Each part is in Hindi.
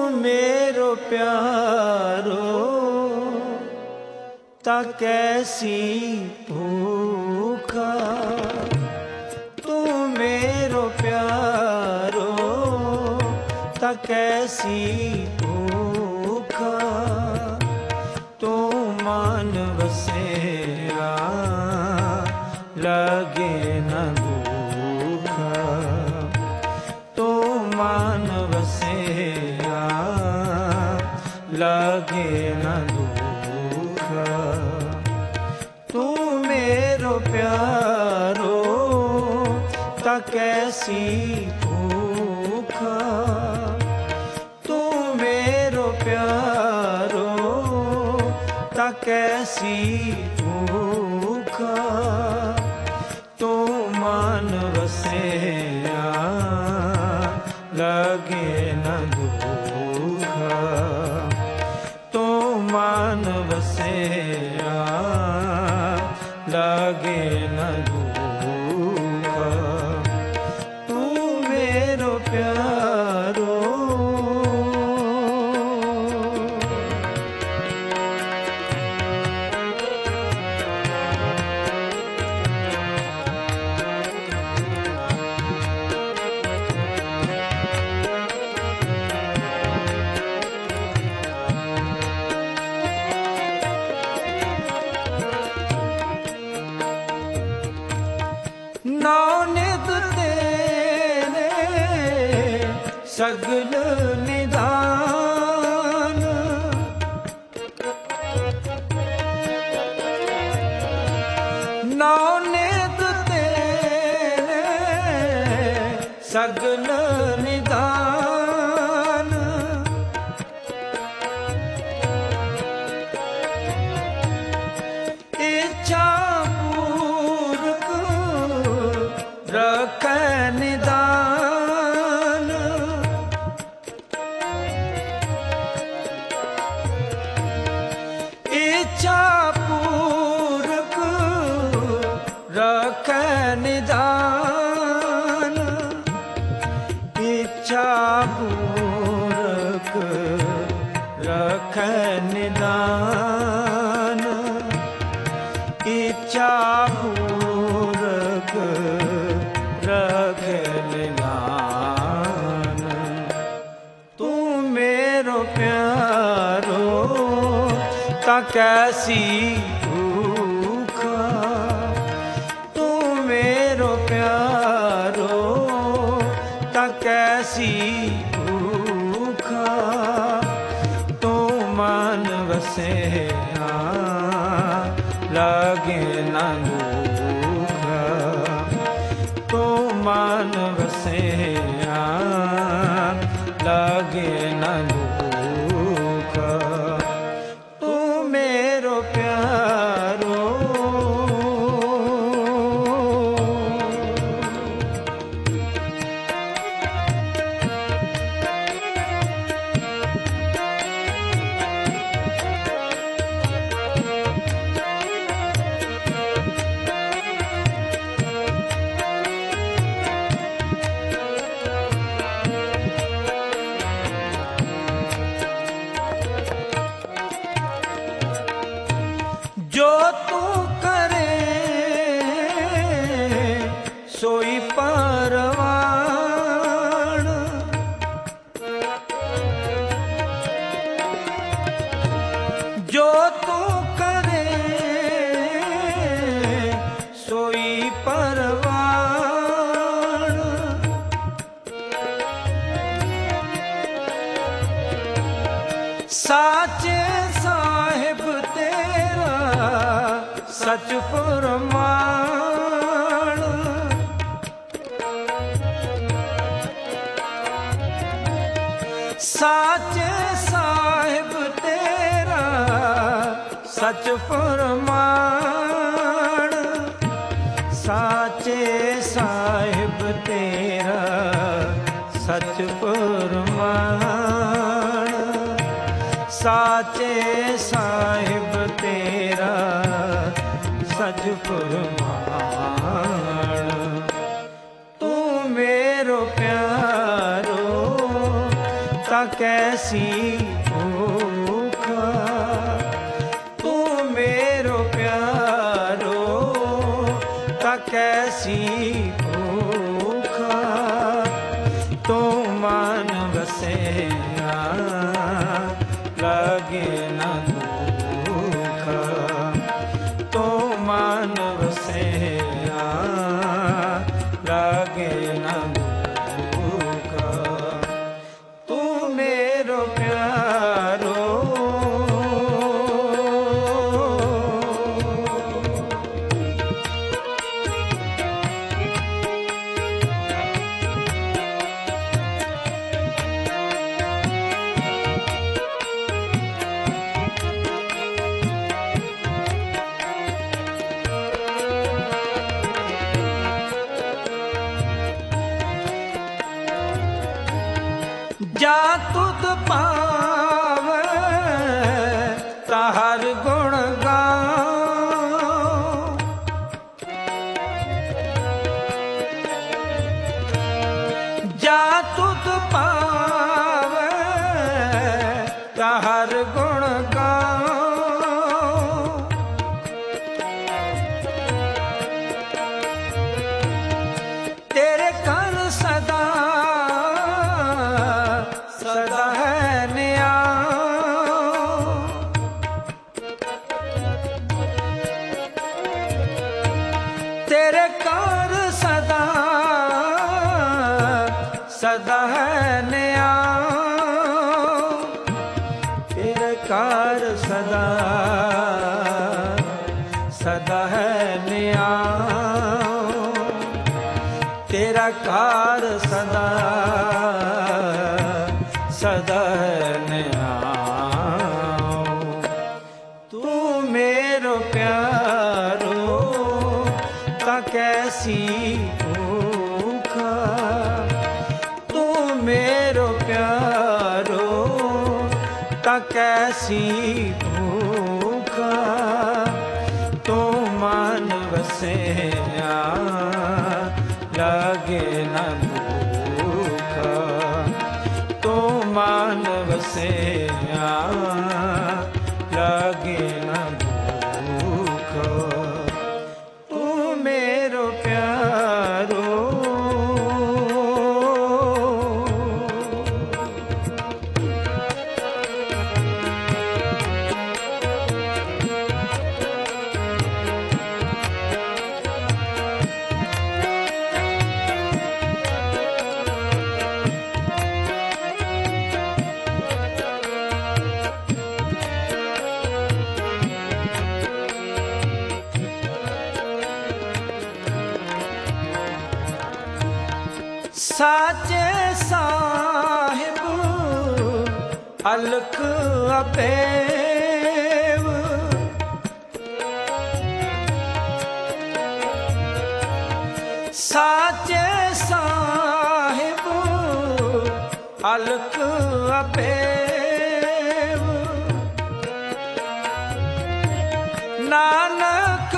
मेरो प्यारो ता कैसी भूखा, तू मेरो प्यारो ता कैसी भूखा, तू मान बसेरा लगे न भूखा, तू मान बसेरा लगे न भूखा, तू मेरो प्यारो ता कैसी भूखा, तू मेरो प्यारो ता कैसी भूखा, तू मान बसेरा लगे न भूखा, तू मान बसेरा लगे न भूखा, तू मेरो प्यारो। नौनित तेरे सगल निदान, नौनित तेरे सगल निदान, इच्छा रख निदान, इच्छा पूरक रख निदान, इच्छा पूरक रख निदान, इच्छा पूरक रख निदान, तू मेरो प्यारो ता कैसी भूखा, तू मेरो प्यारो ता कैसी भूखा, तू मान बसेरा लगे न भूखा, तू मान बसेरा लगे न भूखा, तू मेरो प्यारो। जो तू करे सोई परवान, जो तू करे सोई परवान, साचे साहिब तेरा सच प्रमाण, साचे साहिब तेरा सच प्रमाण, साचे साहिब तेरा सच प्रमाण, साचे साहिब तेरा सच प्रमाण, तू मेरो प्यारो ता कैसी भूखा। तू मेरो प्यारो ता कैसी भूखा। तू मन बसेया लगे न दुख। तू मन बसेया लगे न दुख। तू मेरो प्यारो जा तुद पावे ताहर गुण गाऊं। जा तुद पावे ताहर गुण गाऊं। तेरे कर सदा सदा है न्याय। तेरे कर सदा सदा है न्याय। तेरे कर सदा सदा है न्याय। तेरा कार सदा सदा न्याय। तू मेरो प्यारो ता कैसी भूखा। तू मेरो प्यारो ता कैसी भूखा। तू मन बसेया लगे न दुख। तू मन बसेया लगे न दुख। तू मेरो प्यारो साचे साहिब अलख अपेव। साचे साहिब अलख अपेव। नानक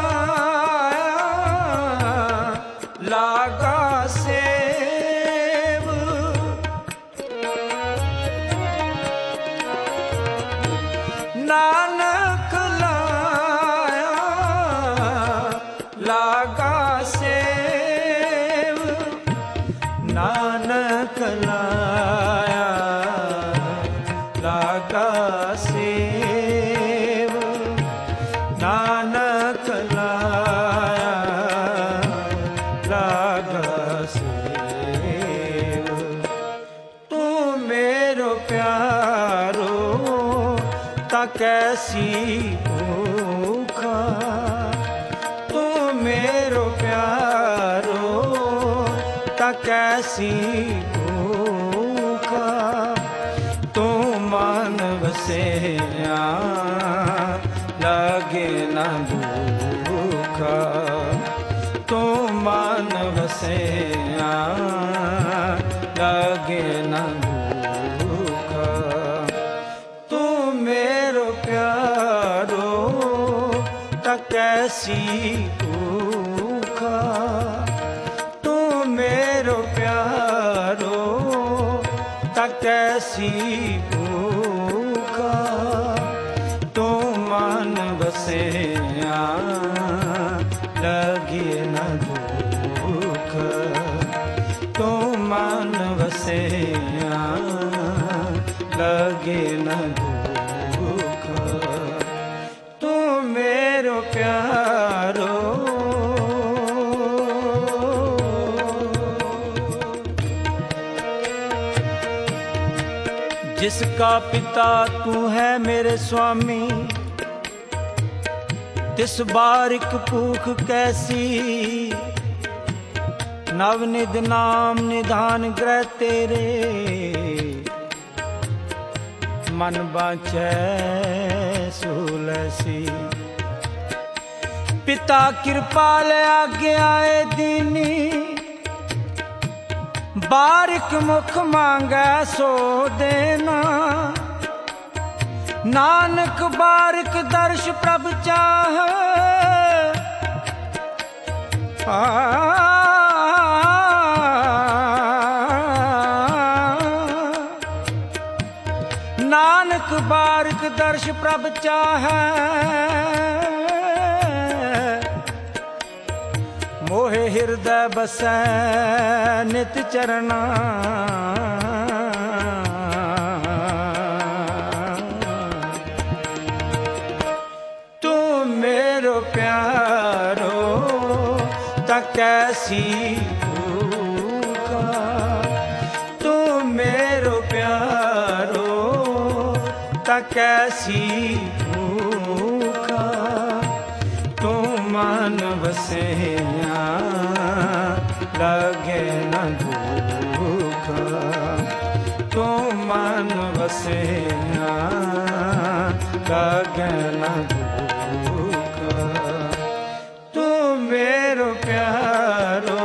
लाया लागा सेव। नानक लाया लागा सेव। नानक लाया लागा सेव। नानक लाया लागा सेव। तू मेरो प्यारो ता कैसी भूखा। तू मेरो प्यारो ता कैसी भूखा। तू मन बसेया लगे न दुख। तू मन बसेया लगे न दुख। तू मेरो प्यारो ता कैसी भूखा। तू मेरो प्यारो ता कैसी भूखा तू मन बसे लगे न दुख तू मन बसे लगे न दुख तू मेरो प्यारो जिसका पिता तू है मेरे स्वामी तिस बारिक भूख कैसी नवनिध नाम निधान ग्रह तेरे मन बाँचै सुलसी पिता कृपाल आज्ञाए दीनी बारिक मुख मांगै सो देना नानक बारिक दर्श प्रभ चाह नानक बारिक दर्श प्रभ चाह मोहे हृदय बसै नित चरना तू मेरो प्यारो ता कैसी भूखा तू मेरो प्यारो ता कैसी भूखा तू मन बसे लगे न दुख तू मन बसे लगे न दुख तू मेरो प्यारो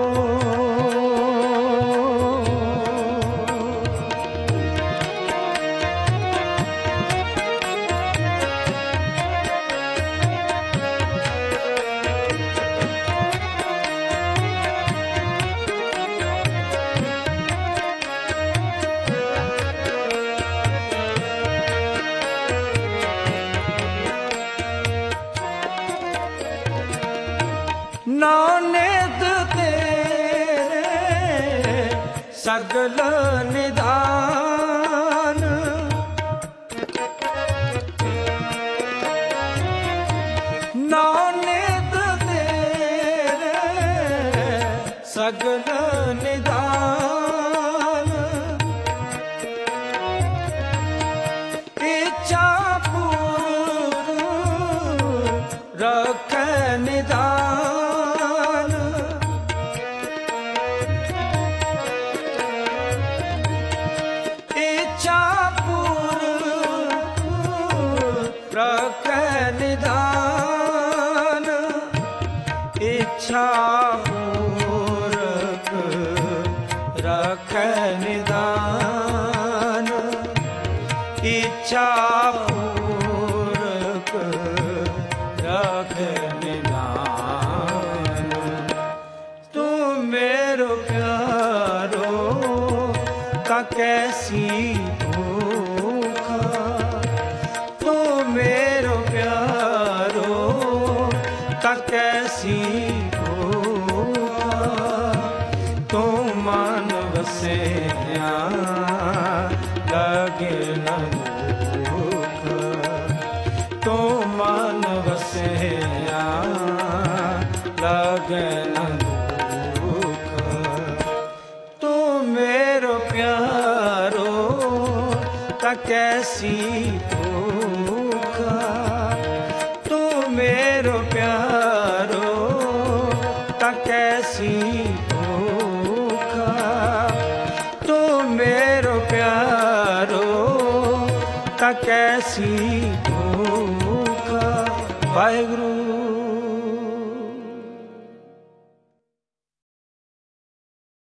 नौनिध तेरे सगल निधान नौनिध तेरे सगल निधान इच्छा पूर्ण रख निधान इच्छा पूर्ण रख निधान इच्छा पूर्वक रख निधान इच्छा पूर्वक रख निधान तू मेरो प्यारो ता कैसी भूखा तू मेरो प्यारो ता कैसी भूखा तू मन बसे लगे न दुख तू मन बसे लगे न दुख तू मेरो प्यारो ता कैसी भूखा तू मेरो प्यारो ता कैसी भूखा तू मेरो प्यारो ता कैसी भूखा वाहिगुरु